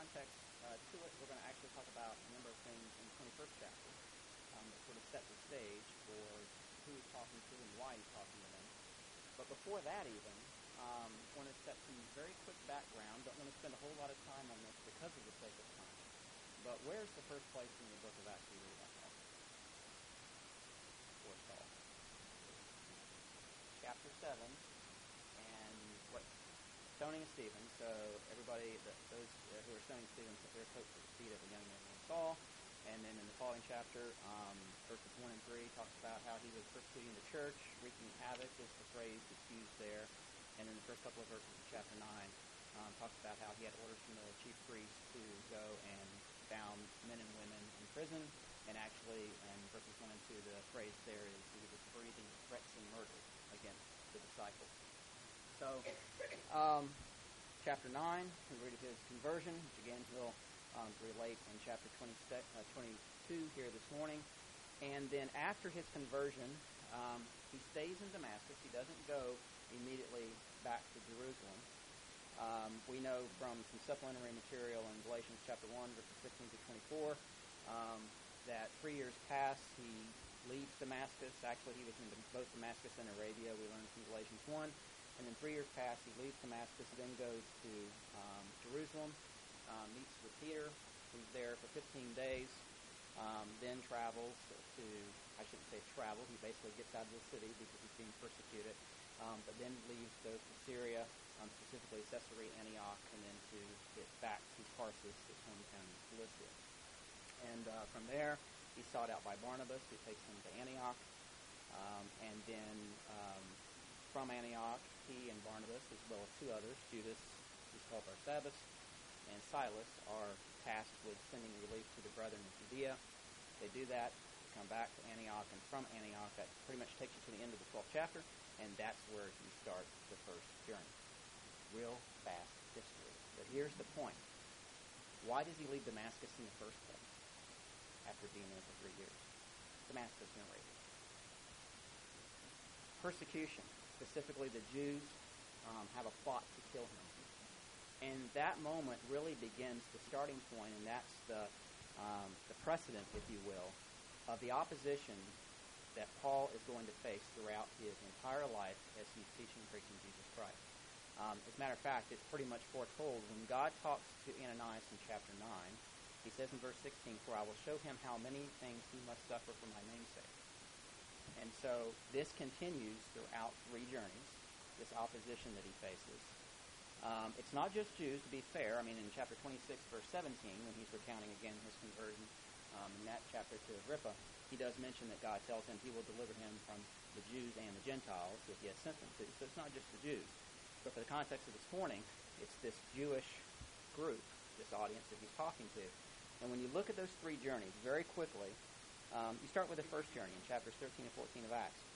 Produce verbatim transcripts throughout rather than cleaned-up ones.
context uh, to it, we're going to actually talk about a number of things in the twenty-first chapter um, that sort of set the stage for who he's talking to and why he's talking to them. But before that even, um, I want to set some very quick background. Don't want to spend a whole lot of time on this because of the sake of time. But where's the first place in the book of Acts we read about Paul? Or Saul? Chapter seven, and what? Stoning of Stephen. So everybody, the, those uh, who are stoning Stephen, put their coats at the feet of a young man named Saul. And then in the following chapter, um, verses one and three, talks about how he was persecuting the church, wreaking havoc is the phrase that's used there. And then the first couple of verses of chapter nine um, talks about how he had orders from the chief priest to go and bound men and women in prison. And actually, in verses one and two, the phrase there is he was breathing threats and murder against the disciples. So, um, chapter nine, we read of his conversion, which again he'll um, relate in chapter twenty, uh, twenty-two here this morning. And then after his conversion, um, he stays in Damascus. He doesn't go immediately back to Jerusalem. Um, we know from some supplementary material in Galatians chapter one, verses fifteen to twenty-four, um, that three years past he leaves Damascus. Actually, he was in both Damascus and Arabia. We learned from Galatians one. And then three years past, he leaves Damascus, then goes to um, Jerusalem, um, meets with Peter, who's there for fifteen days, um, then travels to, I shouldn't say travel, he basically gets out of the city because he's being persecuted, um, but then leaves, goes to Syria, um, specifically Caesarea Antioch, and then to get back to Tarsus, his hometown in Cilicia. And uh, from there, he's sought out by Barnabas, who takes him to Antioch, um, and then um, from Antioch, he and Barnabas, as well as two others, Judas, who's called Barsabbas, and Silas, are tasked with sending relief to the brethren in Judea. They do that, they come back to Antioch, and from Antioch, that pretty much takes you to the end of the twelfth chapter, and that's where he starts the first journey. Real fast history. But here's the point. Why does he leave Damascus in the first place after being there for three years? Damascus in Arabia. Persecution. Specifically, the Jews um, have a plot to kill him. And that moment really begins the starting point, and that's the, um, the precedent, if you will, of the opposition that Paul is going to face throughout his entire life as he's teaching and preaching Jesus Christ. Um, as a matter of fact, it's pretty much foretold. When God talks to Ananias in chapter nine, he says in verse sixteen, "For I will show him how many things he must suffer for my name's sake." And so this continues throughout three journeys, this opposition that he faces. Um, it's not just Jews, to be fair. I mean, in chapter twenty-six, verse seventeen, when he's recounting again his conversion um, in that chapter to Agrippa, he does mention that God tells him he will deliver him from the Jews and the Gentiles that he has sent them to. So it's not just the Jews. But for the context of this morning, it's this Jewish group, this audience that he's talking to. And when you look at those three journeys very quickly, um, you start with the first journey in chapters thirteen and fourteen of Acts.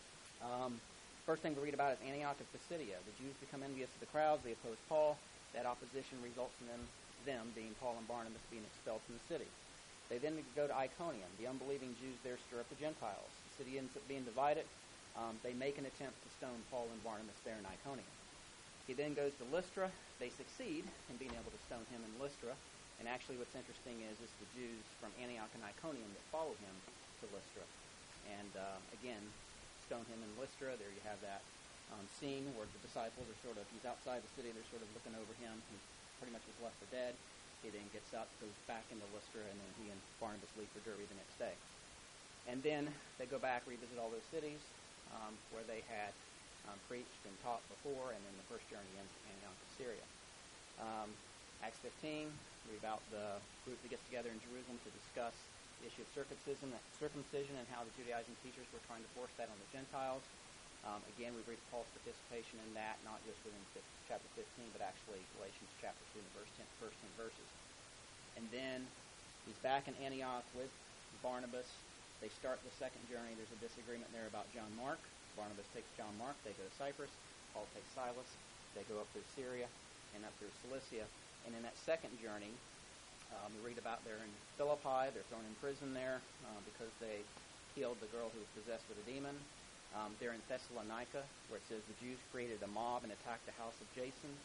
Um, first thing we read about is Antioch of Pisidia. The Jews become envious of the crowds. They oppose Paul. That opposition results in them, them being Paul and Barnabas, being expelled from the city. They then go to Iconium. The unbelieving Jews there stir up the Gentiles. The city ends up being divided. Um, they make an attempt to stone Paul and Barnabas there in Iconium. He then goes to Lystra. They succeed in being able to stone him in Lystra. And actually what's interesting is it's the Jews from Antioch and Iconium that follow him to Lystra. And uh, again, stone him in Lystra. There you have that um, scene where the disciples are sort of, he's outside the city, they're sort of looking over him. He pretty much is left for dead. He then gets up, goes back into Lystra, and then he and Barnabas leave for Derbe the next day. And then they go back, revisit all those cities um, where they had um, preached and taught before, and then the first journey ends at Antioch of Syria. Um, Acts fifteen, read about the group that gets together in Jerusalem to discuss the issue of circumcision, circumcision and how the Judaizing teachers were trying to force that on the Gentiles. Um, again, we read Paul's participation in that, not just within chapter fifteen, but actually Galatians chapter two and the verse ten, first ten verses. And then he's back in Antioch with Barnabas. They start the second journey. There's a disagreement there about John Mark. Barnabas takes John Mark. They go to Cyprus. Paul takes Silas. They go up through Syria and up through Cilicia. And in that second journey, um, we read about they're in Philippi. They're thrown in prison there uh, because they killed the girl who was possessed with a demon. Um, they're in Thessalonica, where it says the Jews created a mob and attacked the house of Jason.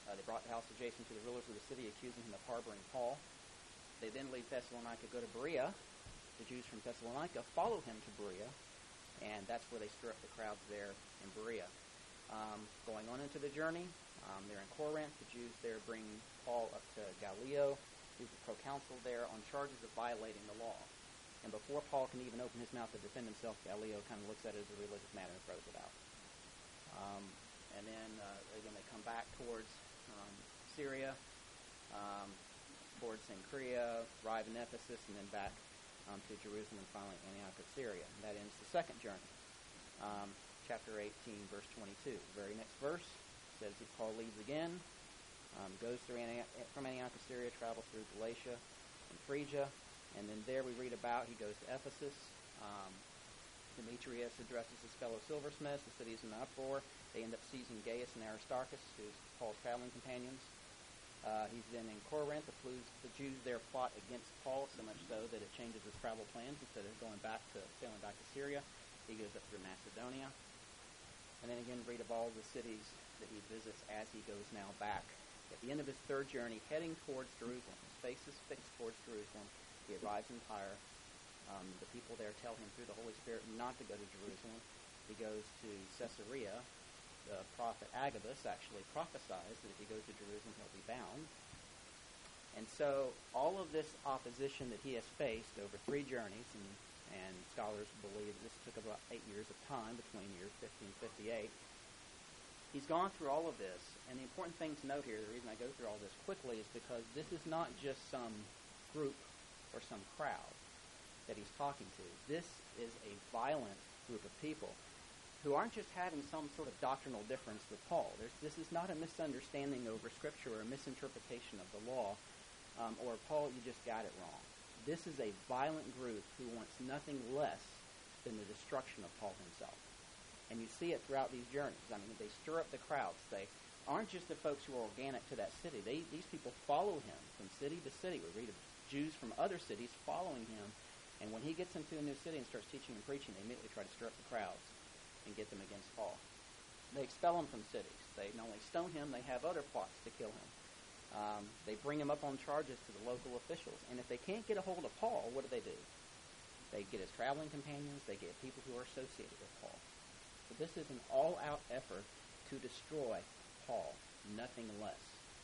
Uh, they brought the house of Jason to the rulers of the city, accusing him of harboring Paul. They then leave Thessalonica, go to Berea. The Jews from Thessalonica follow him to Berea, and that's where they stir up the crowds there in Berea. Um, going on into the journey, um, they're in Corinth. The Jews there bring Paul up to Gallio, who's the proconsul there, on charges of violating the law. And before Paul can even open his mouth to defend himself, Gallio kind of looks at it as a religious matter and throws it out. Um, and then uh, again, they come back towards um, Syria, um, towards Cenchrea, arrive in Ephesus, and then back um, to Jerusalem, and finally Antioch of Syria. And that ends the second journey. Um, chapter eighteen, verse twenty-two. The very next verse says that Paul leaves again, um, goes through Antioch, from Antioch of Syria, travels through Galatia and Phrygia, and then there we read about he goes to Ephesus. Um, Demetrius addresses his fellow silversmiths. The city is in an uproar. They end up seizing Gaius and Aristarchus, who's Paul's traveling companions. Uh, he's then in Corinth. The, Jews, the Jews there plot against Paul, so much so that it changes his travel plans. Instead of going back to sailing back to Syria, he goes up through Macedonia. And then again, read of all the cities that he visits as he goes now back. At the end of his third journey, heading towards Jerusalem, his face is fixed towards Jerusalem. He arrives in Tyre. Um, the people there tell him through the Holy Spirit not to go to Jerusalem. He goes to Caesarea. The prophet Agabus actually prophesies that if he goes to Jerusalem, he'll be bound. And so all of this opposition that he has faced over three journeys, and, and scholars believe that this took about eight years of time between years fifteen and fifty-eight, he's gone through all of this. And the important thing to note here, the reason I go through all this quickly, is because this is not just some group or some crowd that he's talking to. This is a violent group of people who aren't just having some sort of doctrinal difference with Paul. There's, this is not a misunderstanding over Scripture or a misinterpretation of the law, um, or Paul, you just got it wrong. This is a violent group who wants nothing less than the destruction of Paul himself. And you see it throughout these journeys. I mean, they stir up the crowds. They aren't just the folks who are organic to that city. They, these people follow him from city to city. We read of Jews from other cities following him. And when he gets into a new city and starts teaching and preaching, they immediately try to stir up the crowds and get them against Paul. They expel him from cities. They not only stone him, they have other plots to kill him. Um, they bring him up on charges to the local officials. And if they can't get a hold of Paul, what do they do? They get his traveling companions. They get people who are associated with Paul. So this is an all-out effort to destroy Paul, nothing less.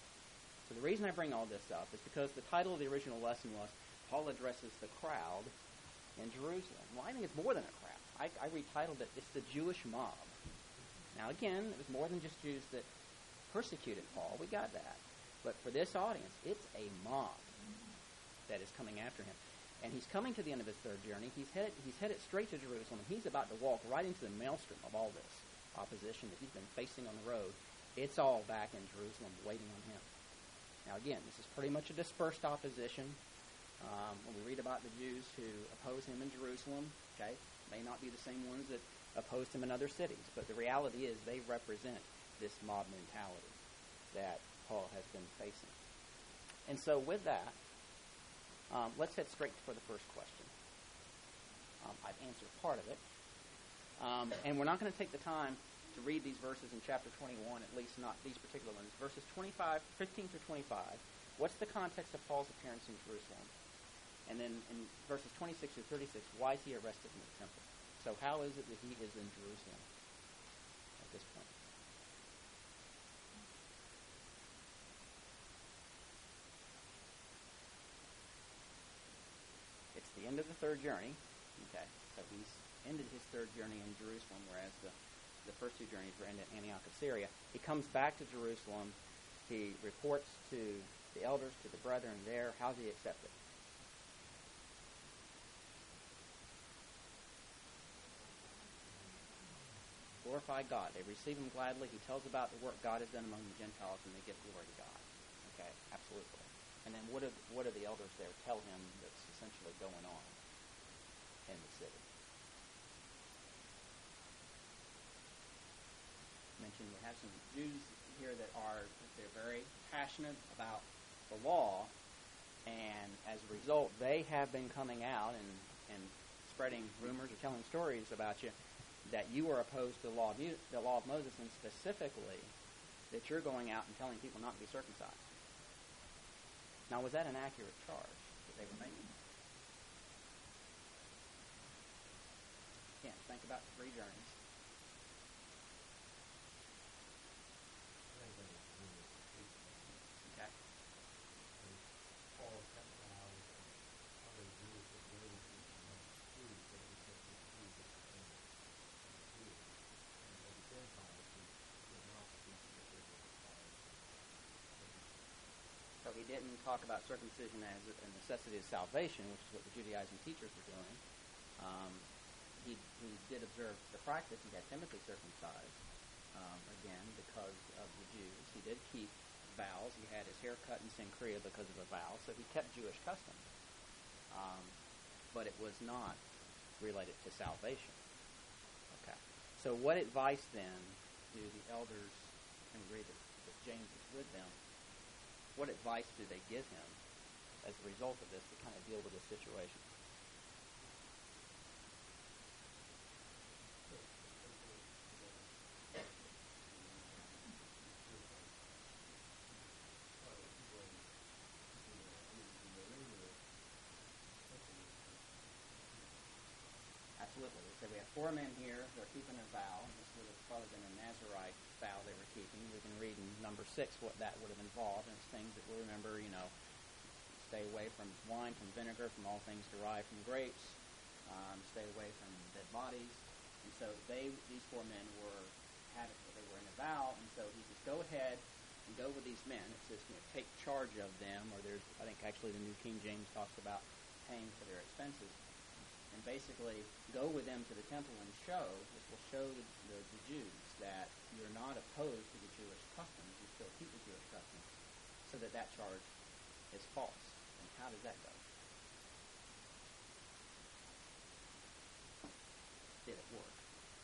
So the reason I bring all this up is because the title of the original lesson was Paul addresses the crowd in Jerusalem. Well, I think it's more than a crowd. I, I retitled it, it's the Jewish mob. Now, again, it was more than just Jews that persecuted Paul. We got that. But for this audience, it's a mob that is coming after him. And he's coming to the end of his third journey. He's headed, he's headed straight to Jerusalem, and he's about to walk right into the maelstrom of all this opposition that he's been facing on the road. It's all back in Jerusalem waiting on him. Now, again, this is pretty much a dispersed opposition. Um, when we read about the Jews who oppose him in Jerusalem, okay, may not be the same ones that opposed him in other cities, but the reality is they represent this mob mentality that Paul has been facing. And so with that, um, let's head straight for the first question. Um, I've answered part of it. Um, and we're not going to take the time to read these verses in chapter twenty-one, at least not these particular ones. Verses twenty-five, fifteen through twenty-five, what's the context of Paul's appearance in Jerusalem? And then in verses twenty-six through thirty-six, why is he arrested in the temple? So how is it that he is in Jerusalem at this point? It's the end of the third journey. Okay, so he's ended his third journey in Jerusalem, whereas the, the first two journeys were ended at Antioch of Syria. He comes back to Jerusalem. He reports to the elders, to the brethren there. How's he accepted? Glorify God. They receive him gladly. He tells about the work God has done among the Gentiles, and they give glory to God. Okay, absolutely. And then what do, what do the elders there tell him that's essentially going on in the city? I mentioned we have some Jews here that are they're very passionate about the law, and as a result, they have been coming out and, and spreading rumors or telling stories about you that you are opposed to the law of, the law of Moses, and specifically that you're going out and telling people not to be circumcised. Now, was that an accurate charge that they were making? Again, think about three journeys. Okay. So he didn't talk about circumcision as a necessity of salvation, which is what the Judaizing teachers were doing. Um, he, he did observe the practice. He had Timothy circumcised, um, again, because of the Jews. He did keep vows. He had his hair cut in Synchrea because of a vow, so he kept Jewish customs. Um, but it was not related to salvation. Okay. So what advice, then, do the elders, and we read that, that James is with them, what advice do they give him as a result of this to kind of deal with this situation? Absolutely. So we have four men here who are keeping a vow. This would have probably been a Nazarite vow they were keeping. We can read in number six what that would have involved. And it's things that we'll remember, you know, stay away from wine, from vinegar, from all things derived from grapes, um, stay away from dead bodies. And so they, these four men were, had, they were in a vow, and so he says, go ahead and go with these men. It says, you know, take charge of them, or there's, I think actually the New King James talks about paying for their expenses. And basically go with them to the temple and show, this will show the, the, the Jews that you're not opposed to the Jewish customs, you still keep the Jewish customs, so that that charge is false. And how does that go? Did it work?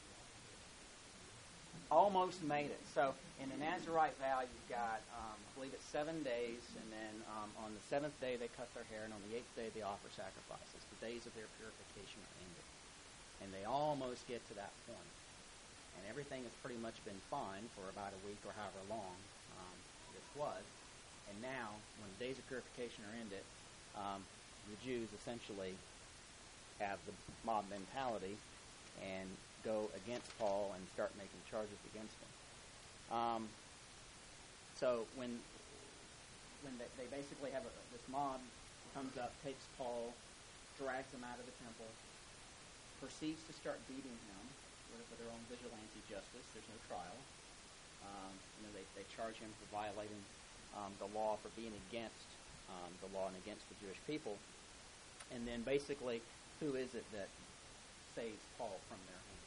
Almost made it. So in the Nazarite vow, you've got, um, I believe it's seven days, and then um, on the seventh day they cut their hair, and on the eighth day they offer sacrifices. The days of their purification are ended. And they almost get to that point. And everything has pretty much been fine for about a week or however long um, this was. And now, when the days of purification are ended, um, the Jews essentially have the mob mentality and go against Paul and start making charges against him. Um, so when when they, they basically have a, this mob comes up, takes Paul, drags him out of the temple, proceeds to start beating him with, with their own vigilante justice. There's no trial. Um, you know, they, they charge him for violating um, the law, for being against um, the law and against the Jewish people. And then basically, who is it that saves Paul from their hands?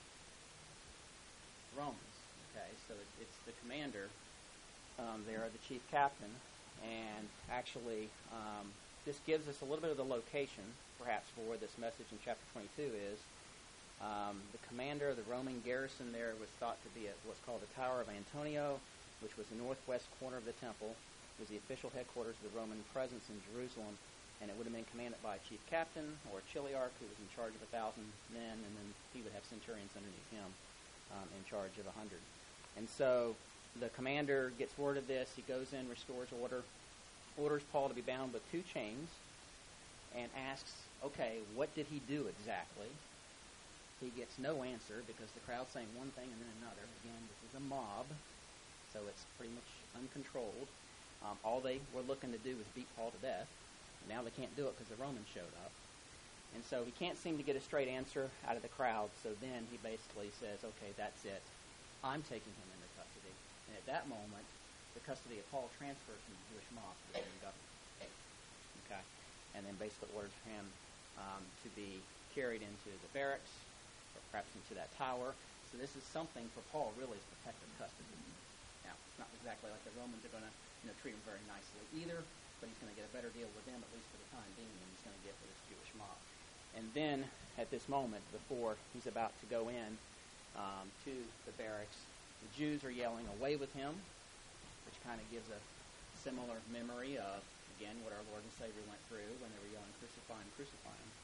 Romans. Okay, so it, it's the commander um, there, the chief captain, and actually um, this gives us a little bit of the location, perhaps, for where this message in chapter twenty-two is. Um, the commander of the Roman garrison there was thought to be at what's called the Tower of Antonio, which was the northwest corner of the temple. It was the official headquarters of the Roman presence in Jerusalem, and it would have been commanded by a chief captain or a chiliarch who was in charge of a thousand men, and then he would have centurions underneath him um, in charge of a hundred. And so the commander gets word of this. He goes in, restores order, orders Paul to be bound with two chains, and asks, okay, what did he do exactly? He gets no answer because the crowd's saying one thing and then another. Again, this is a mob, so it's pretty much uncontrolled. Um, all they were looking to do was beat Paul to death. And now they can't do it because the Romans showed up. And so he can't seem to get a straight answer out of the crowd, so then he basically says, okay, that's it. I'm taking him into custody. And at that moment, the custody of Paul transfers from the Jewish mob to the Roman government. Okay? And then basically orders him um, to be carried into the barracks, or perhaps into that tower. So this is something for Paul really is protective custody. Now, it's not exactly like the Romans are going to you know, treat him very nicely either, but he's going to get a better deal with them, at least for the time being, than he's going to get with this Jewish mob. And then, at this moment, before he's about to go in um, to the barracks, the Jews are yelling, away with him, which kind of gives a similar memory of, again, what our Lord and Savior went through when they were yelling, crucify him, crucify him.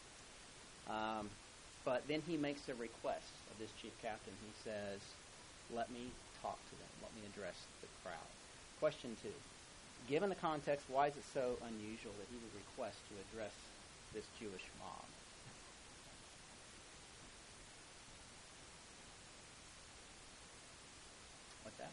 Um, but then he makes a request of this chief captain. He says, let me talk to them. Let me address the crowd. Question two. Given the context, why is it so unusual that he would request to address this Jewish mob? What's that?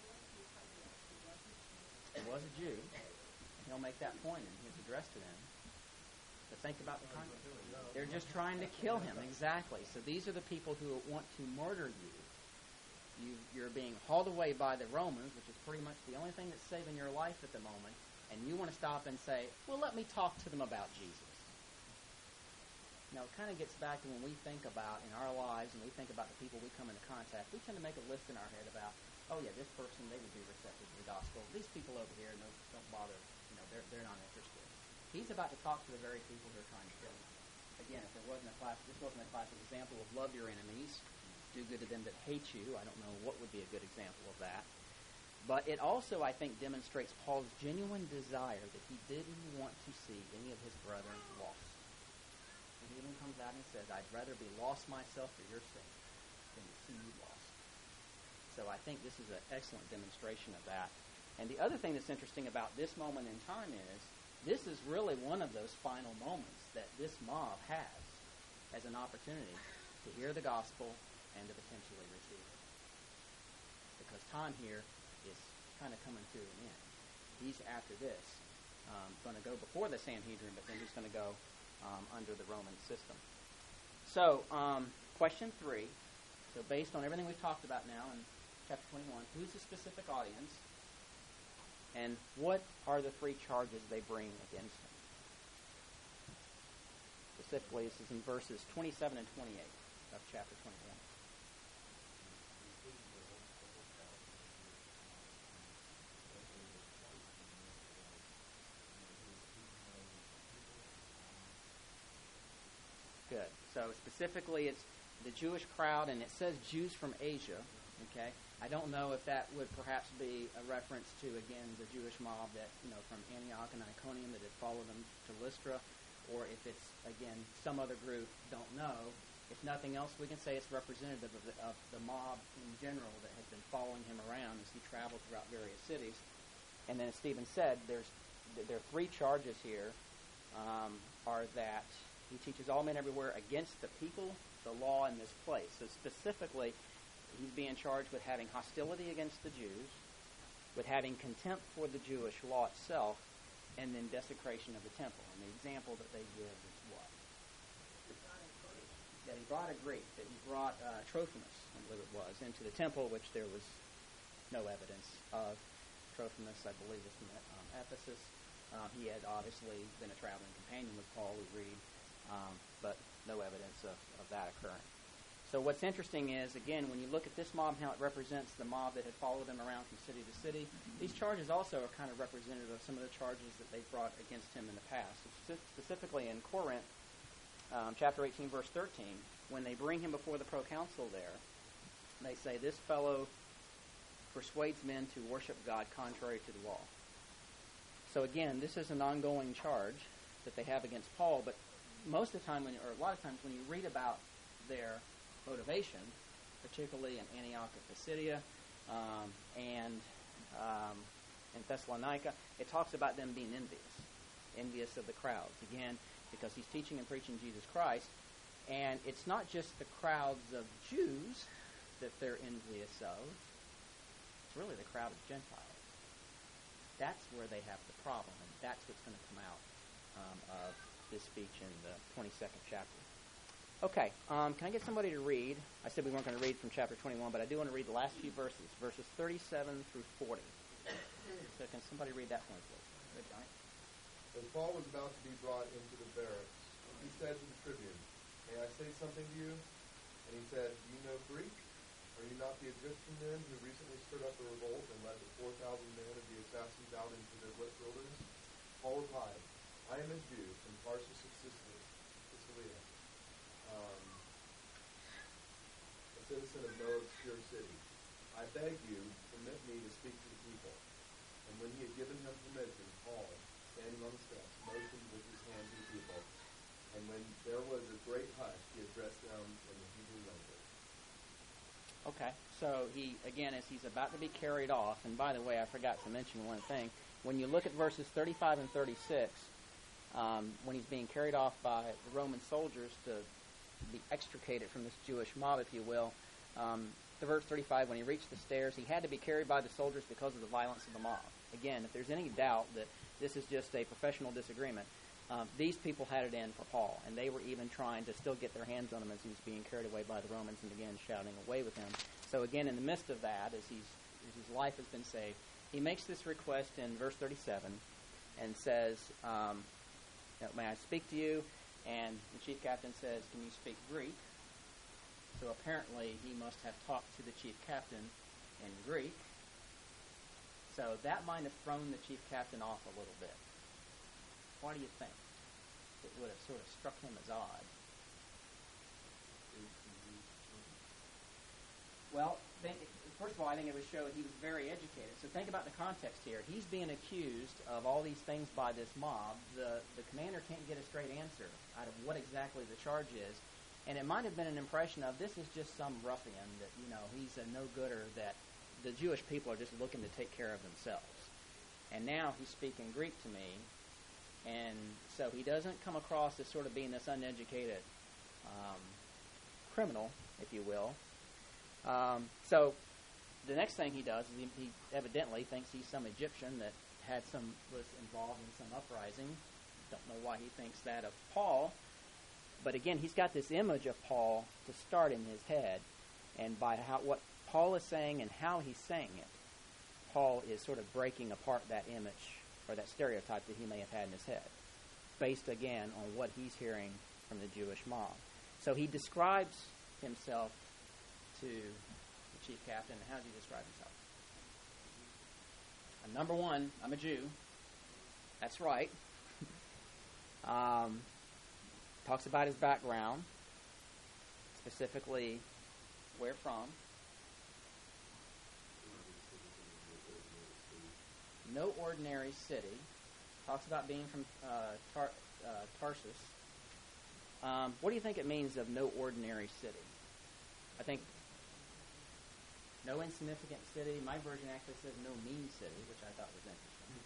He was a Jew. He'll make that point in his address to them. But think about the context. They're just trying to kill him. Exactly. So these are the people who want to murder you. you. You're being hauled away by the Romans, which is pretty much the only thing that's saving your life at the moment, and you want to stop and say, well, let me talk to them about Jesus. Now, it kind of gets back to when we think about in our lives and we think about the people we come into contact, we tend to make a list in our head about, oh, yeah, this person, they would be receptive to the gospel. These people over here, no, don't bother. You know, they're, they're not interested. He's about to talk to the very people who are trying to kill him. Again, if there wasn't a class, this wasn't a classic example of love your enemies, do good to them that hate you. I don't know what would be a good example of that. But it also, I think, demonstrates Paul's genuine desire that he didn't want to see any of his brethren lost. And he even comes out and says, I'd rather be lost myself for your sake than to see you lost. So I think this is an excellent demonstration of that. And the other thing that's interesting about this moment in time is, this is really one of those final moments that this mob has as an opportunity to hear the gospel and to potentially receive it. Because time here is kind of coming to an end. He's, after this, um, going to go before the Sanhedrin, but then he's going to go um, under the Roman system. So, um, question three. So based on everything we've talked about now in chapter twenty-one, who's the specific audience? And what are the three charges they bring against him? Specifically, this is in verses twenty-seven and twenty-eight of chapter twenty-one. Good. So specifically, it's the Jewish crowd, and it says Jews from Asia. Okay. I don't know if that would perhaps be a reference to, again, the Jewish mob that, you know, from Antioch and Iconium that had followed them to Lystra, or if it's, again, some other group, don't know. If nothing else, we can say it's representative of the, of the mob in general that has been following him around as he traveled throughout various cities. And then, as Stephen said, there's there are three charges here, um, are that he teaches all men everywhere against the people, the law, and this place. So specifically, he's being charged with having hostility against the Jews, with having contempt for the Jewish law itself, and then desecration of the temple. And the example that they give is what? That he brought a Greek, that he brought uh, Trophimus, I believe it was, into the temple, which there was no evidence of. Trophimus, I believe, was from um, Ephesus. Um, he had obviously been a traveling companion with Paul, we read, um, but no evidence of, of that occurring. So what's interesting is, again, when you look at this mob, how it represents the mob that had followed him around from city to city, these charges also are kind of representative of some of the charges that they brought against him in the past. So specifically in Corinth, um, chapter eighteen, verse thirteen, when they bring him before the proconsul there, they say, this fellow persuades men to worship God contrary to the law. So again, this is an ongoing charge that they have against Paul, but most of the time, when, or a lot of times when you read about their motivation, particularly in Antioch of Pisidia um, and um, in Thessalonica, it talks about them being envious, envious of the crowds. Again, because he's teaching and preaching Jesus Christ, and it's not just the crowds of Jews that they're envious of, it's really the crowd of Gentiles. That's where they have the problem, and that's what's going to come out um, of this speech in the twenty-second chapter. Okay, um, can I get somebody to read? I said we weren't going to read from chapter twenty-one, but I do want to read the last few verses, verses thirty-seven through forty. So can somebody read that for me, please? Good, Johnny. As Paul was about to be brought into the barracks, he said to the tribune, "May I say something to you?" And he said, "Do you know Greek? Are you not the Egyptian men who recently stirred up a revolt and led the four thousand men of the assassins out into the wilderness?" Paul replied, "I am a Jew from Tarsus of Cilicia, um, a citizen of no obscure city. I beg you, permit me to speak to the people." And when he had given him permission, Paul, standing on the steps, motioned with his hand to the people. And when there was a great hush, he addressed them in the Hebrew language. Okay, so he, again, as he's about to be carried off, and by the way, I forgot to mention one thing. When you look at verses thirty-five and thirty-six, um, when he's being carried off by the Roman soldiers to be extricated from this Jewish mob, if you will, um, the verse thirty-five, when he reached the stairs, he had to be carried by the soldiers because of the violence of the mob. Again, if there's any doubt that this is just a professional disagreement, um, these people had it in for Paul, and they were even trying to still get their hands on him as he was being carried away by the Romans and began shouting away with him. So again, in the midst of that, as, he's, as his life has been saved, he makes this request in verse thirty-seven and says, um, may I speak to you? And the chief captain says, can you speak Greek? So apparently he must have talked to the chief captain in Greek. So that might have thrown the chief captain off a little bit. Why do you think? It would have sort of struck him as odd. Well, think, first of all, I think it would show he was very educated. So think about the context here. He's being accused of all these things by this mob. The, the commander can't get a straight answer out of what exactly the charge is. And it might have been an impression of this is just some ruffian that, you know, he's a no-gooder, that the Jewish people are just looking to take care of themselves. And now he's speaking Greek to me, and so he doesn't come across as sort of being this uneducated um, criminal, if you will. Um, so the next thing he does is he, he evidently thinks he's some Egyptian that had some was involved in some uprising. Don't know why he thinks that of Paul. But again, he's got this image of Paul to start in his head, and by how what Paul is saying and how he's saying it, Paul is sort of breaking apart that image or that stereotype that he may have had in his head, based again on what he's hearing from the Jewish mob. So he describes himself to the chief captain. How does he describe himself? Uh, number one, I'm a Jew. That's right. um, talks about his background, specifically where from. No ordinary city. Talks about being from uh, Tar- uh, Tarsus. Um, what do you think it means of no ordinary city? I think no insignificant city. My version actually says no mean city, which I thought was interesting.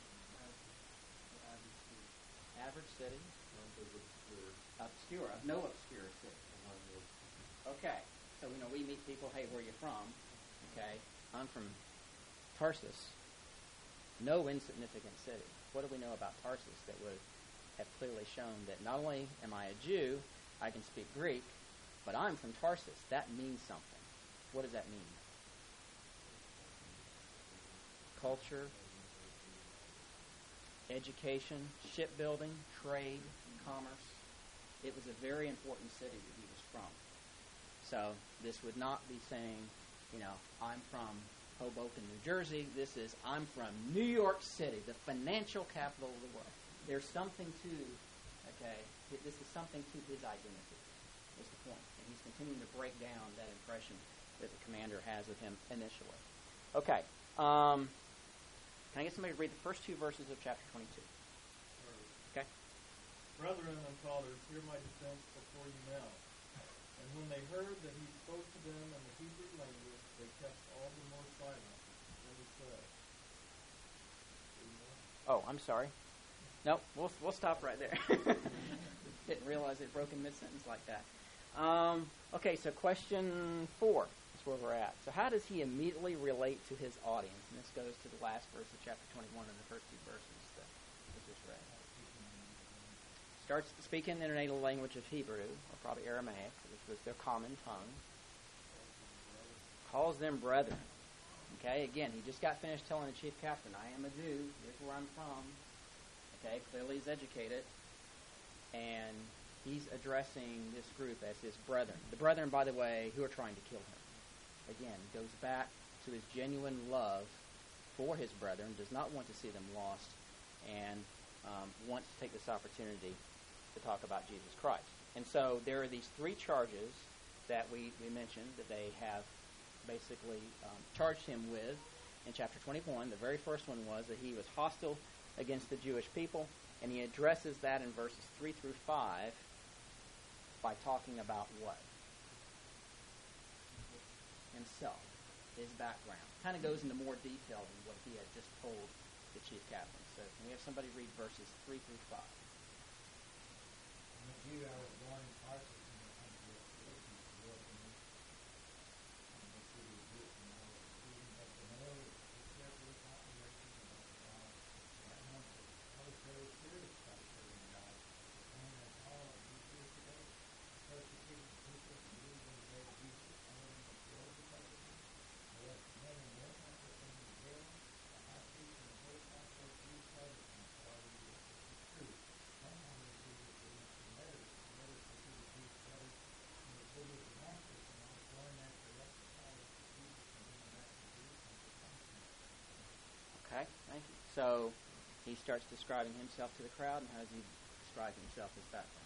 Average city. Obscure. No obscure city. Okay. So, you know, we meet people, hey, where are you from? Okay. I'm from Tarsus. No insignificant city. What do we know about Tarsus that would have clearly shown that not only am I a Jew, I can speak Greek, but I'm from Tarsus. That means something. What does that mean? Culture, education, shipbuilding, trade, commerce. It was a very important city that he was from. So this would not be saying, you know, I'm from Hoboken, New Jersey. This is, I'm from New York City, the financial capital of the world. There's something to, okay, this is something to his identity, is the point. And he's continuing to break down that impression that the commander has of him initially. Okay. Um, can I get somebody to read the first two verses of chapter twenty-two? Okay. Brethren and fathers, hear my defense before you now. And when they heard that he spoke to them in the Hebrew language, they kept all the more silent. Then he said, Oh, I'm sorry. No, we'll we'll stop right there. Didn't realize it broke in mid-sentence like that. Um, okay, so question four is where we're at. So how does he immediately relate to his audience? And this goes to the last verse of chapter twenty-one and the first two verses that we just read. Starts speaking in the native language of Hebrew, or probably Aramaic, which was their common tongue. Calls them brethren. Okay, again, he just got finished telling the chief captain, I am a Jew, here's where I'm from. Okay, clearly he's educated. And he's addressing this group as his brethren. The brethren, by the way, who are trying to kill him. Again, goes back to his genuine love for his brethren, does not want to see them lost, and um, wants to take this opportunity to talk about Jesus Christ. And so there are these three charges that we, we mentioned that they have basically um, charged him with in chapter twenty-one. The very first one was that he was hostile against the Jewish people, and he addresses that in verses three through five by talking about what? himself, his background. Kind of goes into more detail than what he had just told the chief captain. So can we have somebody read verses three through five? And a Jew, I was born in Tarsus in the country of Cilicia, the wilderness, and the city of Greek, and I was student of Gamaliel, who carefully taught me everything about the law and Moses. I was very serious about serving God, and as all of you here today, persecuting people who believe in the name of Jesus, some of them were killed because of me. I left men and women after them in jail. The high priest and the whole council of Jews hated me, so I would do it. This is true. Somehow they received the letters, the letters to the Jews scattered in the city of Damascus, and I was going after Alexis followers of Jesus and bringing back to Jerusalem to come to me. Okay, thank you. So he starts describing himself to the crowd, and how does he describe himself, his background?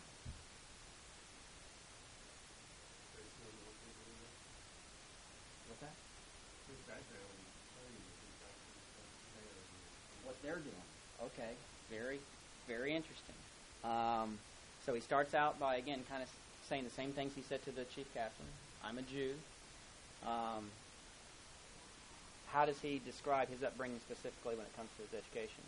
What's that? His background is plain with his background. What they're doing. Okay, very, very interesting. Um, so he starts out by, again, kind of saying the same things he said to the chief captain. I'm a Jew. Um, how does he describe his upbringing specifically when it comes to his education?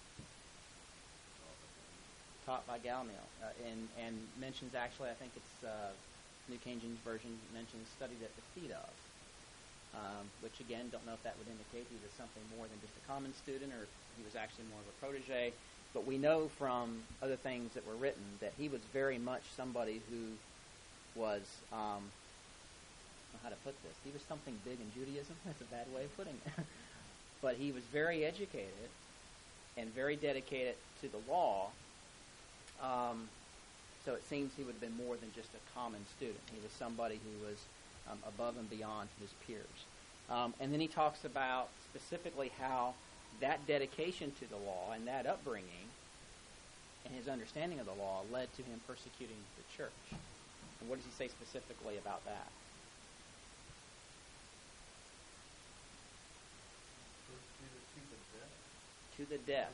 Taught by Gamaliel, uh, and, and mentions actually, I think it's uh, New King James Version, mentions studied at the feet of. Um, which, again, don't know if that would indicate he was something more than just a common student or if he was actually more of a protege. But we know from other things that were written that he was very much somebody who was, um, I don't know how to put this, he was something big in Judaism. That's a bad way of putting it. But he was very educated and very dedicated to the law. Um, so it seems he would have been more than just a common student. He was somebody who was Um, above and beyond his peers. Um, and then he talks about specifically how that dedication to the law and that upbringing and his understanding of the law led to him persecuting the church. And what does he say specifically about that? Persecuted to the death. To the death.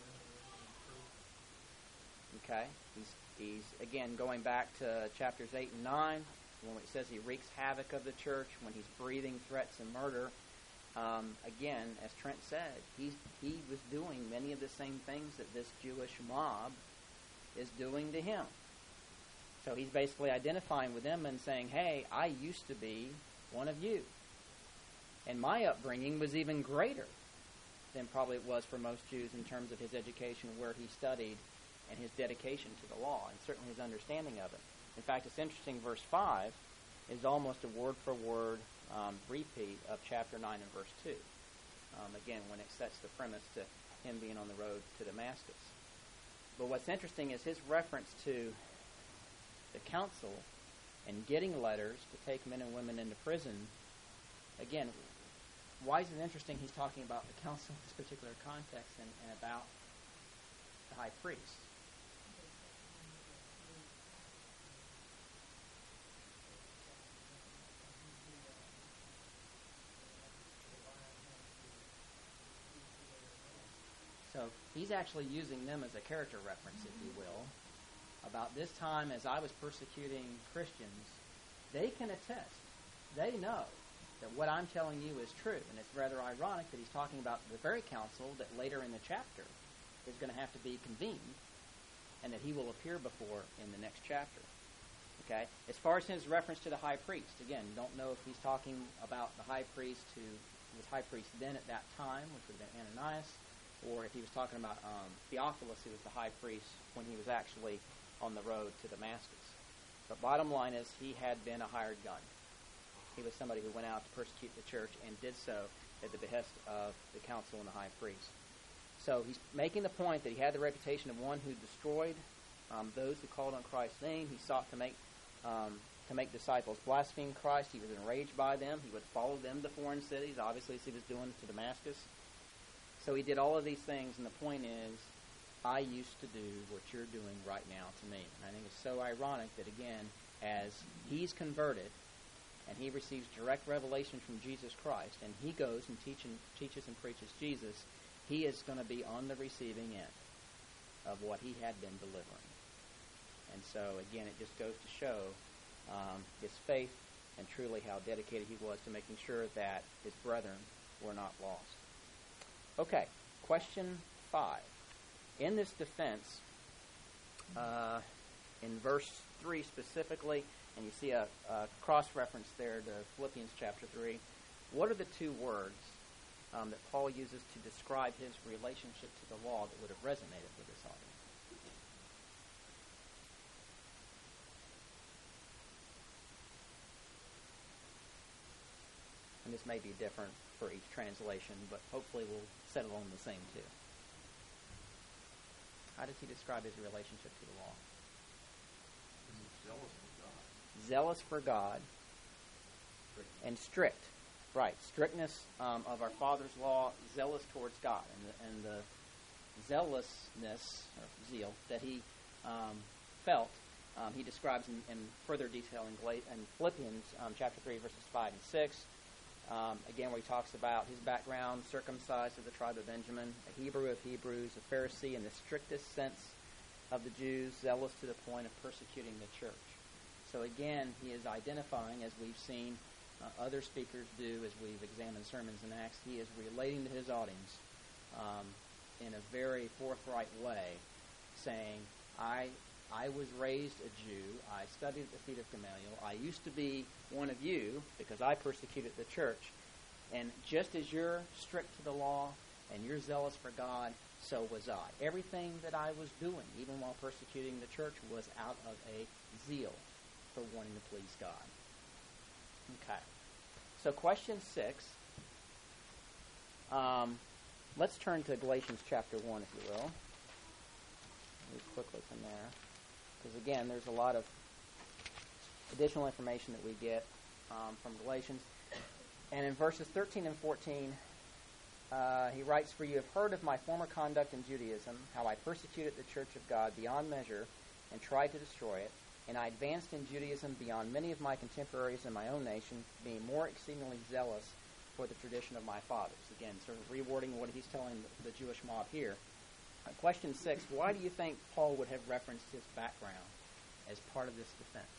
Okay. He's, he's again, going back to chapters eight and nine, when it says he wreaks havoc of the church, when he's breathing threats and murder. Um, again, as Trent said, he's, he was doing many of the same things that this Jewish mob is doing to him. So he's basically identifying with them and saying, hey, I used to be one of you. And my upbringing was even greater than probably it was for most Jews in terms of his education, where he studied, and his dedication to the law, and certainly his understanding of it. In fact, it's interesting, verse five is almost a word-for-word um, repeat of chapter nine and verse two. Um, again, when it sets the premise to him being on the road to Damascus. But what's interesting is his reference to the council and getting letters to take men and women into prison. Again, why is it interesting he's talking about the council in this particular context and, and about the high priest? So he's actually using them as a character reference, if you will, about this time as I was persecuting Christians. They can attest. They know that what I'm telling you is true. And it's rather ironic that he's talking about the very council that later in the chapter is going to have to be convened and that he will appear before in the next chapter. Okay? As far as his reference to the high priest, again, don't know if he's talking about the high priest who was high priest then at that time, which would have been Ananias, or if he was talking about um, Theophilus, who was the high priest when he was actually on the road to Damascus. But bottom line is, he had been a hired gun. He was somebody who went out to persecute the church and did so at the behest of the council and the high priest. So he's making the point that he had the reputation of one who destroyed um, those who called on Christ's name. He sought to make um, to make disciples blaspheme Christ. He was enraged by them. He would follow them to foreign cities, obviously, as he was doing to Damascus. So he did all of these things, and the point is, I used to do what you're doing right now to me. And I think it's so ironic that, again, as he's converted, and he receives direct revelation from Jesus Christ, and he goes and teach and, teaches and preaches Jesus, he is going to be on the receiving end of what he had been delivering. And so, again, it just goes to show um, his faith and truly how dedicated he was to making sure that his brethren were not lost. Okay, question five. In this defense, uh, in verse three specifically, and you see a, a cross-reference there to Philippians chapter three, what are the two words um, that Paul uses to describe his relationship to the law that would have resonated with this audience? And this may be different for each translation, but hopefully we'll settle on the same two. How does he describe his relationship to the law? Zealous for God. Zealous for God and strict. Right, strictness um, of our Father's law, zealous towards God. And the, and the zealousness, or zeal, that he um, felt, um, he describes in, in further detail in, Gla- in Philippians um, chapter three, verses five and six. Um, again, where he talks about his background, circumcised of the tribe of Benjamin, a Hebrew of Hebrews, a Pharisee in the strictest sense of the Jews, zealous to the point of persecuting the church. So again, he is identifying, as we've seen uh, other speakers do as we've examined sermons in Acts, he is relating to his audience um, in a very forthright way, saying, I I was raised a Jew. I studied at the feet of Gamaliel. I used to be one of you because I persecuted the church. And just as you're strict to the law and you're zealous for God, so was I. Everything that I was doing, even while persecuting the church, was out of a zeal for wanting to please God. Okay. So question six. Um, let's turn to Galatians chapter one, if you will. Move quickly from there. Because, again, there's a lot of additional information that we get um, from Galatians. And in verses thirteen and fourteen, uh, he writes, For you have heard of my former conduct in Judaism, how I persecuted the church of God beyond measure and tried to destroy it. And I advanced in Judaism beyond many of my contemporaries in my own nation, being more exceedingly zealous for the tradition of my fathers. Again, sort of rewording what he's telling the, the Jewish mob here. Uh, question six, why do you think Paul would have referenced his background as part of this defense?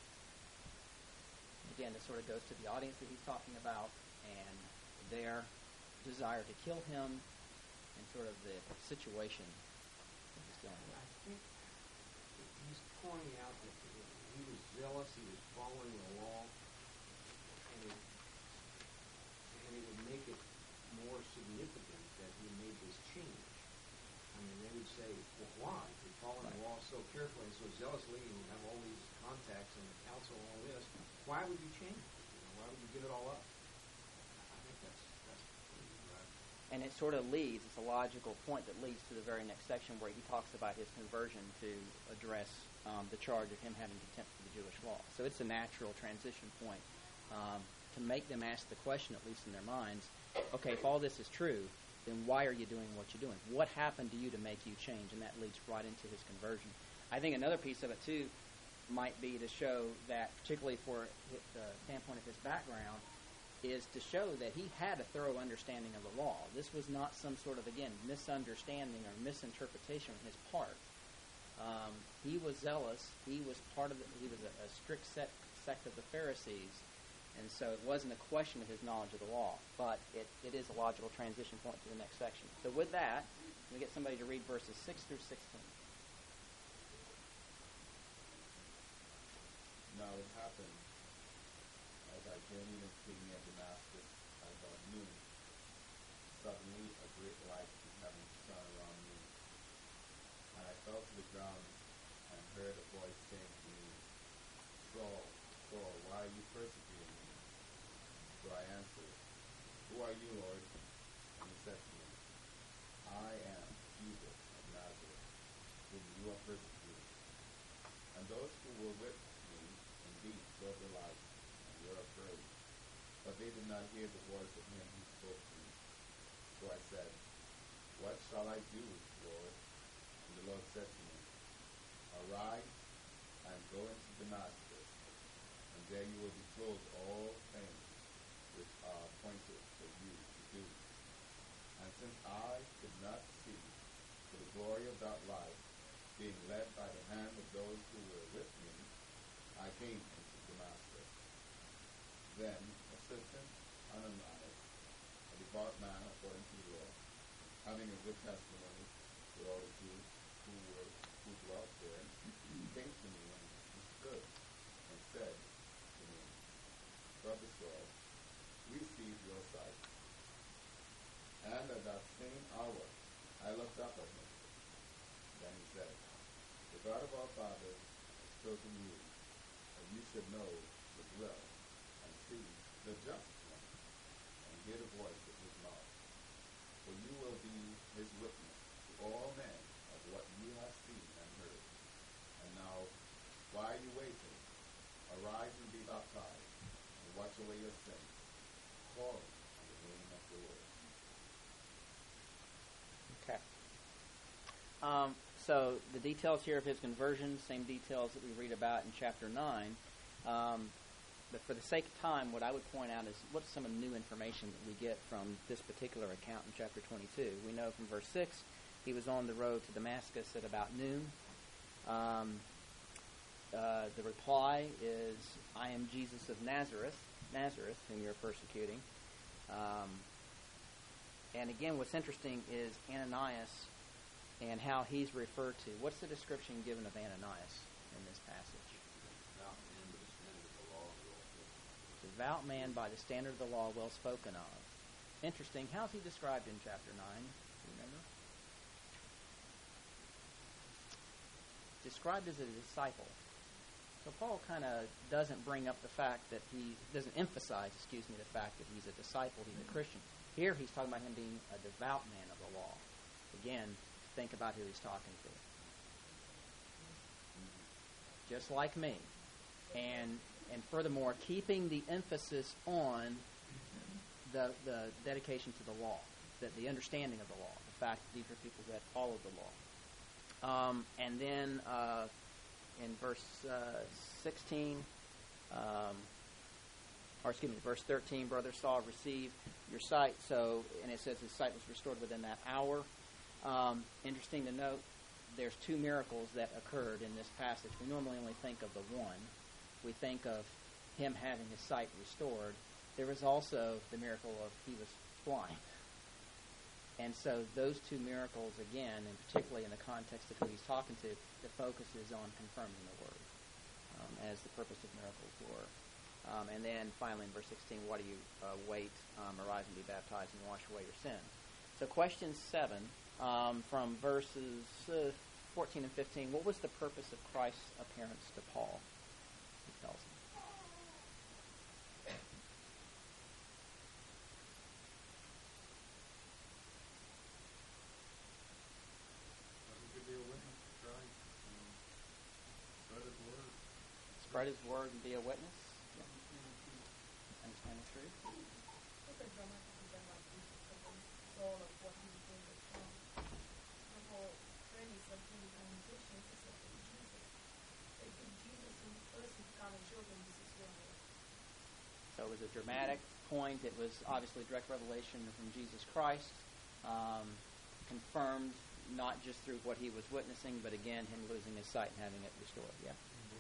Again, this sort of goes to the audience that he's talking about and their desire to kill him and sort of the situation that he's dealing with. I think he's pointing out that he was zealous, he was following the law, and it, and it would make it more significant that he made this change. I mean, they would say, well, why? You're following the law so carefully and so zealously, and you have all these contacts and the council and all this. Why would you change it? You know, why would you give it all up? I think that's that's pretty right. And it sort of leads, it's a logical point that leads to the very next section where he talks about his conversion to address um, the charge of him having contempt for the Jewish law. So it's a natural transition point um, to make them ask the question, at least in their minds, okay, if all this is true, then why are you doing what you're doing? What happened to you to make you change? And that leads right into his conversion. I think another piece of it, too, might be to show that, particularly for the standpoint of his background, is to show that he had a thorough understanding of the law. This was not some sort of, again, misunderstanding or misinterpretation on his part. Um, he was zealous. He was part of the, he was a, a strict set, sect of the Pharisees, and so it wasn't a question of his knowledge of the law, but it, it is a logical transition point to the next section. So with that, we get somebody to read verses six through sixteen. Now it happened, as I journeyed and came near Damascus at about noon, suddenly a great light from heaven shone around me, and I fell to the ground and heard a voice saying to me, Saul, Saul, why are you persecuting me? So I answered, Who are you, Lord? And he said to me, I am Jesus of Nazareth, whom you are persecuting. And those who were with me indeed saw the light and were afraid, but they did not hear the voice of him who spoke to me. So I said, What shall I do, Lord? And the Lord said to me, Arise and go into Damascus, and there you will be told all things which are appointed for you to do. And since I could not see for the glory of that light, being led by the hand of those who were with me, I came into Damascus. Then a certain Ananias, a devout man according to the law, having a good testimony with all the Jews who were who dwelt there, came to me and he stood and said to me, Brother Saul, receive your sight. And at that same hour I looked up at him. Then he said, The God of our fathers has chosen you, that you should know the will and see the just one, and hear the voice of his mouth. For you will be his witness to all men of what you have seen and heard. And now, why are you waiting? Arise and be baptized, and wash away your sins, calling on the name of the Lord. Okay. Um, so the details here of his conversion, same details that we read about in chapter nine. Um, but for the sake of time, what I would point out is what's some of the new information that we get from this particular account in chapter twenty-two. We know from verse six, he was on the road to Damascus at about noon. Um, uh, the reply is, I am Jesus of Nazareth, Nazareth, whom you're persecuting. Um, and again, what's interesting is Ananias and how he's referred to. What's the description given of Ananias in this passage? Devout man by the standard of the law, well spoken of. Interesting. How's he described in chapter nine? Do you remember? Described as a disciple. So Paul kind of doesn't bring up the fact that he doesn't emphasize, excuse me, the fact that he's a disciple, he's a Christian. Here he's talking about him being a devout man of the law. Again, think about who he's talking to. Just like me. And and furthermore, keeping the emphasis on the the dedication to the law, the, the understanding of the law, the fact that these are people that followed the law. Um, and then uh, in verse uh, sixteen, um, or excuse me, verse thirteen, Brother Saul, receive your sight. So, and it says his sight was restored within that hour. Um, interesting to note, there's two miracles that occurred in this passage. We normally only think of the one. We think of him having his sight restored. There was also the miracle of he was blind. And so those two miracles, again, and particularly in the context of who he's talking to, the focus is on confirming the word um, as the purpose of miracles were. Um, and then finally in verse sixteen, what do you uh, wait? Um, arise and be baptized and wash away your sins. So question seven, um, from verses uh, fourteen and fifteen, what was the purpose of Christ's appearance to Paul? He tells him. Spread his word and be a witness. Yeah. Understand the truth. So it was a dramatic point. It was obviously direct revelation from Jesus Christ, um, confirmed not just through what he was witnessing, but again, him losing his sight and having it restored. Yeah.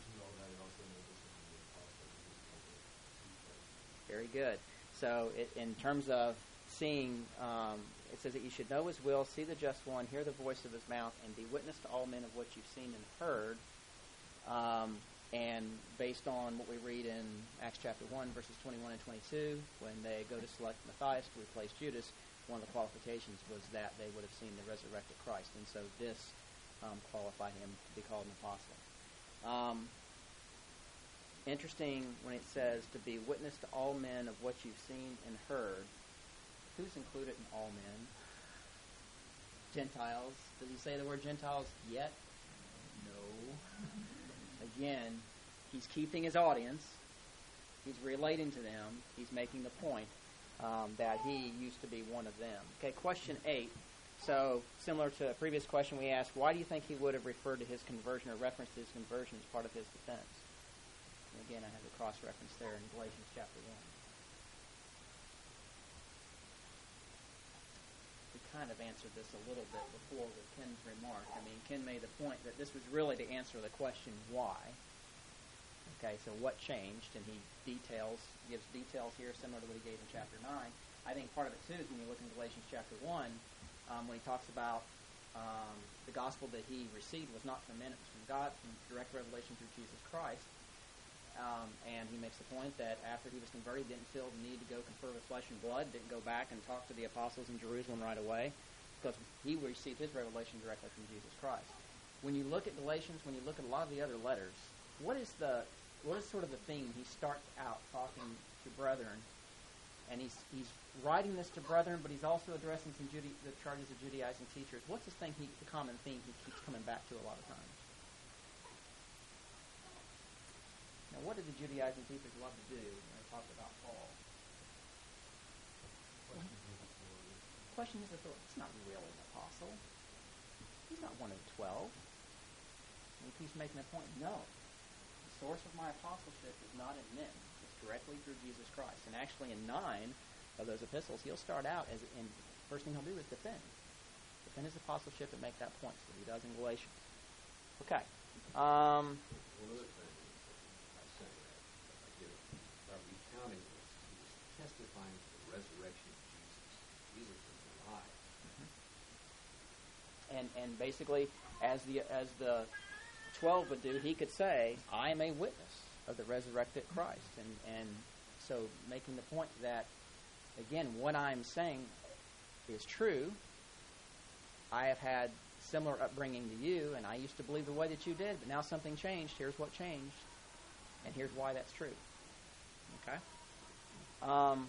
Very good. So it, in terms of seeing, um, it says that you should know his will, see the just one, hear the voice of his mouth, and be witness to all men of what you've seen and heard. Um, and based on what we read in Acts chapter one, verses twenty-one and twenty-two, when they go to select Matthias to replace Judas, one of the qualifications was that they would have seen the resurrected Christ. And so this um, qualified him to be called an apostle. Um, Interesting when it says to be witness to all men of what you've seen and heard. Who's included in all men? Gentiles. Does he say the word Gentiles yet? No. Again, he's keeping his audience. He's relating to them. He's making the point um, that he used to be one of them. Okay, question eight. So, similar to a previous question we asked, why do you think he would have referred to his conversion or referenced his conversion as part of his defense? And again, I have the cross-reference there in Galatians chapter one. We kind of answered this a little bit before with Ken's remark. I mean, Ken made the point that this was really to answer the question, why? Okay, so what changed? And he details, gives details here similar to what he gave in chapter nine. I think part of it, too, is when you look in Galatians chapter one, um, when he talks about um, the gospel that he received was not from men, it was from God, from direct revelation through Jesus Christ. Um, and he makes the point that after he was converted, he didn't feel the need to go confer with flesh and blood, didn't go back and talk to the apostles in Jerusalem right away, because he received his revelation directly from Jesus Christ. When you look at Galatians, when you look at a lot of the other letters, what is the what is sort of the theme? He starts out talking to brethren, and he's he's writing this to brethren, but he's also addressing some Jude- the charges of Judaizing teachers. What's this thing? He, the common theme he keeps coming back to a lot of times. Now, what did the Judaizing teachers love to do when they talked about Paul? Question his authority. He's not really an apostle. He's not one of the twelve. And he keeps making a point. No. The source of my apostleship is not in men. It's directly through Jesus Christ. And actually in nine of those epistles, he'll start out as, and first thing he'll do is defend. Defend his apostleship and make that point. So he does in Galatians. Okay. Um... One other thing, I say that, I get it, by recounting this, he was testifying to the resurrection of Jesus. Jesus is alive. And and basically, as the as the twelve would do, he could say, I am a witness of the resurrected Christ. And, and so making the point that, again, what I'm saying is true. I have had similar upbringing to you, and I used to believe the way that you did, but now something changed. Here's what changed, and here's why that's true. Okay? Um,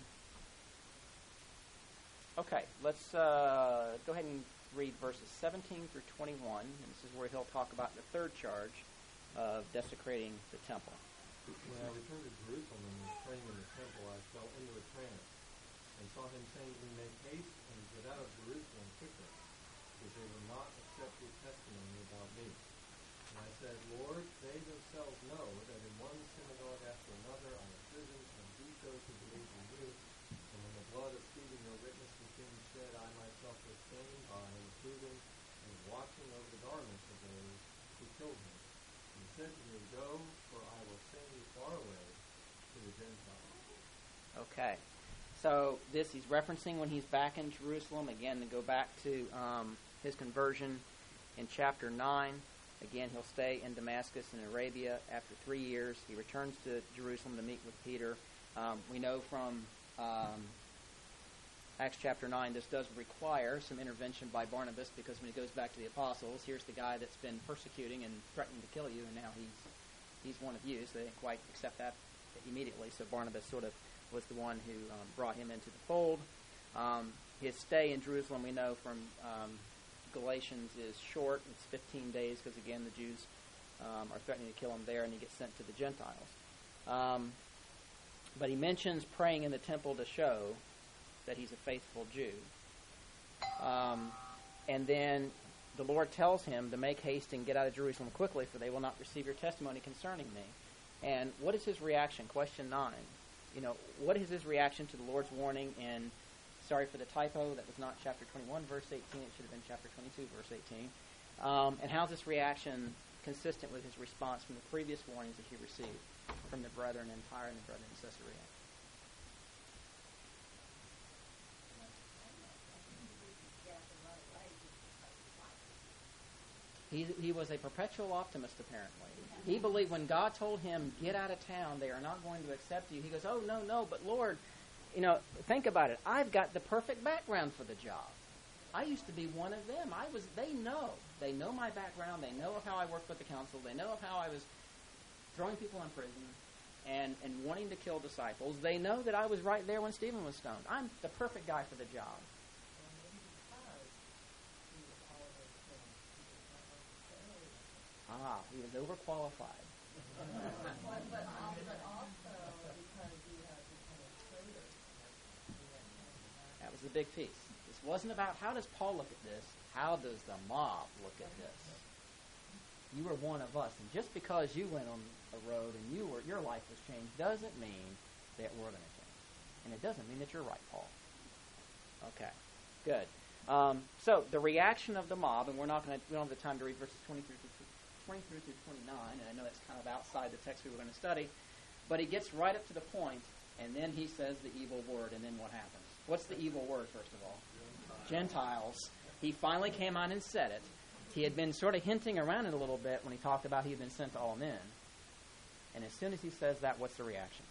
okay, let's uh, go ahead and read verses seventeen through twenty-one, and this is where he'll talk about the third charge of desecrating the temple. When I returned to Jerusalem and was praying in the temple, I fell into a trance and saw him saying to me, make haste and get out of Jerusalem quickly, because they will not accept your testimony about me. And I said, Lord, they themselves know that in one synagogue after another I imprisoned and beat those who believe in you, and when the blood of Stephen your witness was being shed, I myself was standing by, approving and watching over the garments of those who killed him. And he said to me, go, for I will send you far away to the Gentiles. Okay. So this he's referencing when he's back in Jerusalem. Again, to go back to um, his conversion in chapter nine. Again, he'll stay in Damascus in Arabia. After three years, he returns to Jerusalem to meet with Peter. Um, we know from um, Acts chapter nine, this does require some intervention by Barnabas, because when he goes back to the apostles, here's the guy that's been persecuting and threatening to kill you, and now he's he's one of you. So they didn't quite accept that immediately. So Barnabas sort of was the one who um, brought him into the fold. Um, his stay in Jerusalem, we know from um, Galatians, is short. It's fifteen days, because again, the Jews um, are threatening to kill him there, and he gets sent to the Gentiles. Um, but he mentions praying in the temple to show that he's a faithful Jew. Um, and then the Lord tells him to make haste and get out of Jerusalem quickly, for they will not receive your testimony concerning me. And what is his reaction? Question nine. You know, what is his reaction to the Lord's warning in, sorry for the typo, that was not chapter twenty-one, verse eighteen. It should have been chapter twenty-two, verse eighteen. Um, and how's this reaction consistent with his response from the previous warnings that he received from the brethren in Tyre and the brethren in Caesarea? He, he was a perpetual optimist, apparently. He believed when God told him, get out of town, they are not going to accept you. He goes, oh, no, no, but Lord, you know, think about it. I've got the perfect background for the job. I used to be one of them. I was. They know. They know my background. They know of how I worked with the council. They know of how I was throwing people in prison and, and wanting to kill disciples. They know that I was right there when Stephen was stoned. I'm the perfect guy for the job. Ah, he was overqualified. but, but also because he had become a traitor. That was the big piece. This wasn't about how does Paul look at this, how does the mob look at this? You were one of us, and just because you went on a road and you were your life was changed doesn't mean that we're going to change. And it doesn't mean that you're right, Paul. Okay, good. Um, so the reaction of the mob, and we're not going to we don't have the time to read verses twenty-three through twenty-three through twenty-nine, and I know that's kind of outside the text we were going to study, but he gets right up to the point, and then he says the evil word, and then what happens? What's the evil word, first of all? Gentiles. Gentiles. He finally came on and said it. He had been sort of hinting around it a little bit when he talked about he had been sent to all men. And as soon as he says that, what's the reaction?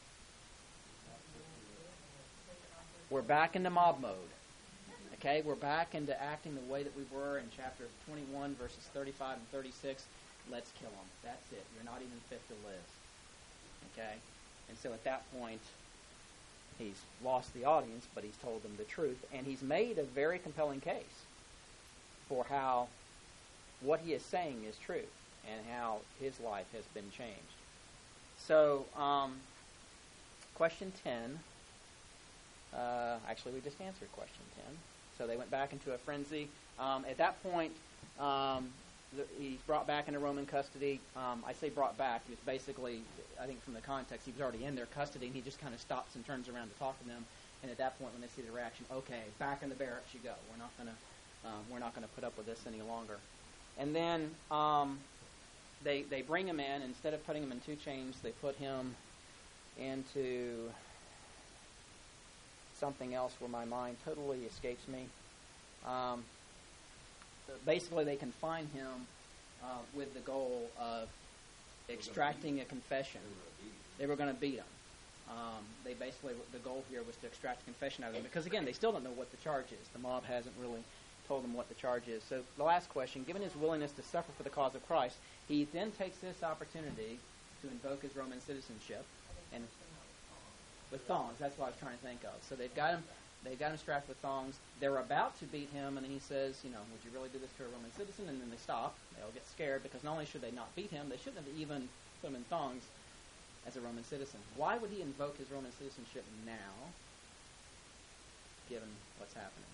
We're back into mob mode. Okay, we're back into acting the way that we were in chapter twenty-one, verses thirty-five and thirty-six. Let's kill them. That's it. You're not even fit to live. Okay? And so at that point, he's lost the audience, but he's told them the truth. And he's made a very compelling case for how what he is saying is true and how his life has been changed. So, um, question ten. Uh, actually, we just answered question ten. So they went back into a frenzy. Um, at that point, um, the, he's brought back into Roman custody. Um, I say brought back. He was basically, I think from the context, he was already in their custody, and he just kind of stops and turns around to talk to them. And at that point, when they see the reaction, okay, back in the barracks you go. We're not going to, um, we're not going to put up with this any longer. And then um, they they bring him in. Instead of putting him in two chains, they put him into something else where my mind totally escapes me. Um, basically, they confine him uh, with the goal of extracting a confession. They were going to beat him. Um, they basically, the goal here was to extract a confession out of him because, again, they still don't know what the charge is. The mob hasn't really told them what the charge is. So the last question, given his willingness to suffer for the cause of Christ, he then takes this opportunity to invoke his Roman citizenship and with thongs. That's what I was trying to think of. So they've got him, they've got him strapped with thongs. They're about to beat him, and then he says, you know, would you really do this to a Roman citizen? And then they stop. They all get scared because not only should they not beat him, they shouldn't have even put him in thongs as a Roman citizen. Why would he invoke his Roman citizenship now, given what's happening?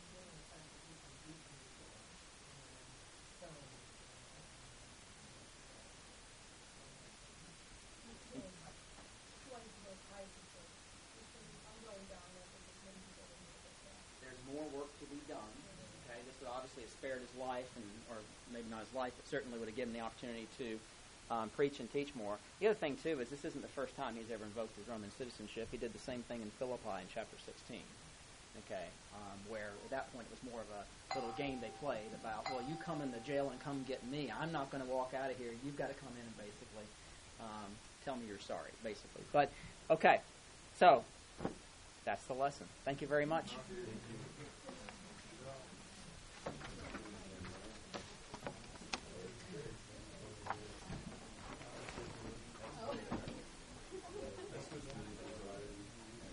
There's more work to be done. Okay, this would obviously have spared his life, and or maybe not his life, but certainly would have given him the opportunity to um, preach and teach more. The other thing, too, is this isn't the first time he's ever invoked his Roman citizenship. He did the same thing in Philippi in chapter sixteen, okay, um, where at that point it was more of a little game they played about, well, you come in the jail and come get me. I'm not going to walk out of here. You've got to come in and basically um, tell me you're sorry, basically. But, okay, so that's the lesson. Thank you very much. Thank you.